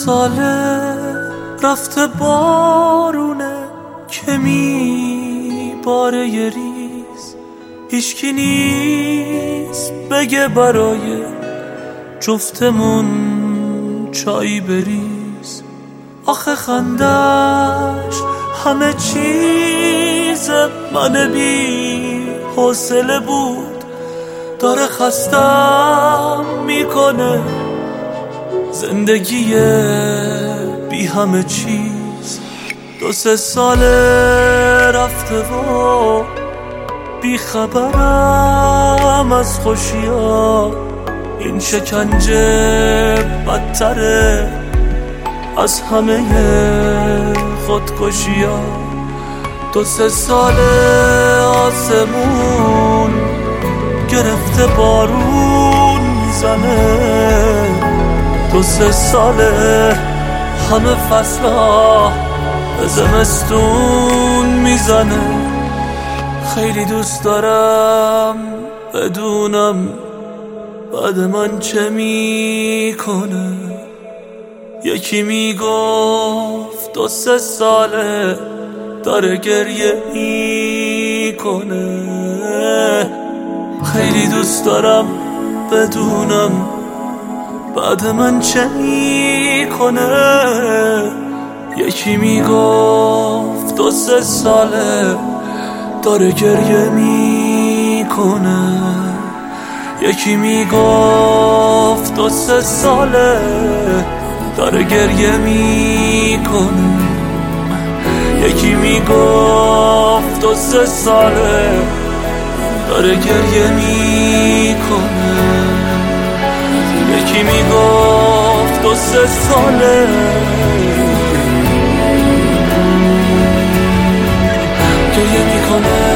ساله رفته بارونه که میباره یه ریز، هیچکی نیست بگه برای جفتمون چایی بریز. آخه خندش همه چیز من بی حوصله بود، داره خستم میکنه زندگی بی همه چیز. 2-3 ساله رفته و بی خبرم از خوشیا، این شکنجه بدتره از همه خودکشیا. 2-3 ساله آسمون گرفته بارون میزنه، 2-3 ساله همه فصلا به زمستون میزنه. خیلی دوست دارم بدونم بعد من چه میکنه. یکی میگفت 2-3 ساله داره گریه میکنه. خیلی دوست دارم بدونم بعد من چه میکنه. یکی میگفت 2-3 ساله داره گریه میکنه. یکی میگفت 2-3 ساله داره گریه میکنه. یکی میگفت 2-3 ساله داره گریه میکنه. یکی میگفت 2-3 ساله گریه میکنه.